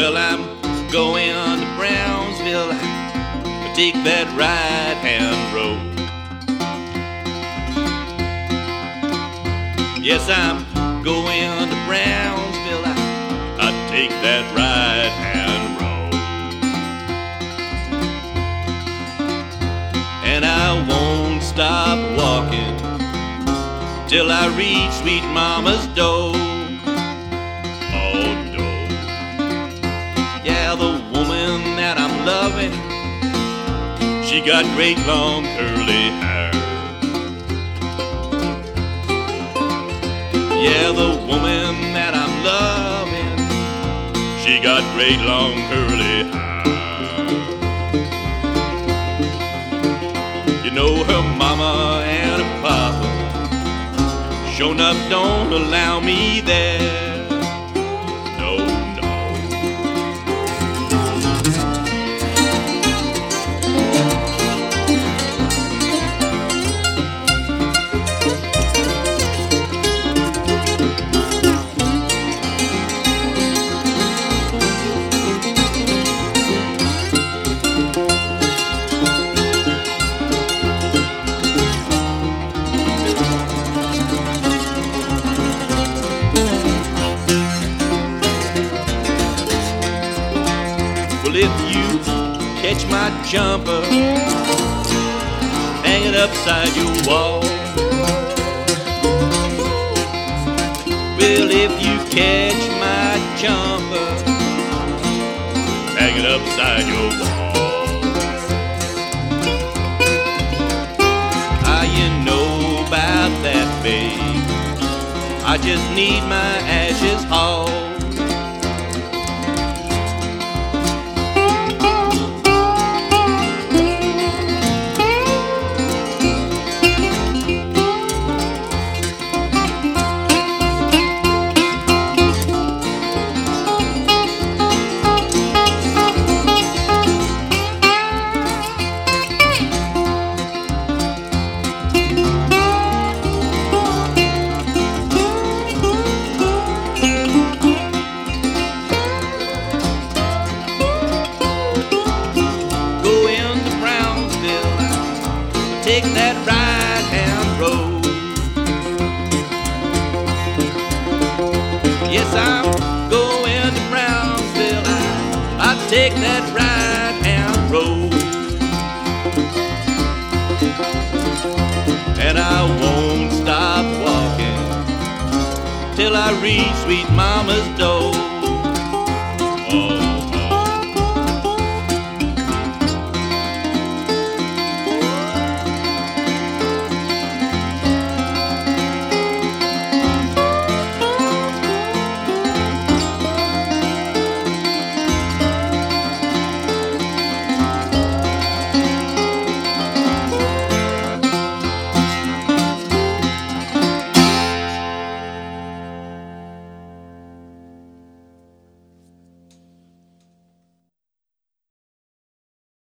Well, I'm going to Brownsville. I take that right-hand road. Yes, I'm going to Brownsville. I take that right-hand road. And I won't stop walking till I reach sweet mama's door. Oh, door. Yeah, the woman that I'm loving, she got great long curly hair. Yeah, the woman that I'm loving, she got great long curly hair. You know her mama and her papa sure enough don't allow me there. No, no. Well, if you catch my jumper, hang it upside your wall. Well, if you catch my jumper, hang it upside your wall. How you know about that, babe? I just need my ashes hauled. Take that right-hand road. Yes, I'm going to Brownsville. I take that right-hand road. And I won't stop walking till I reach sweet mama's door. Oh.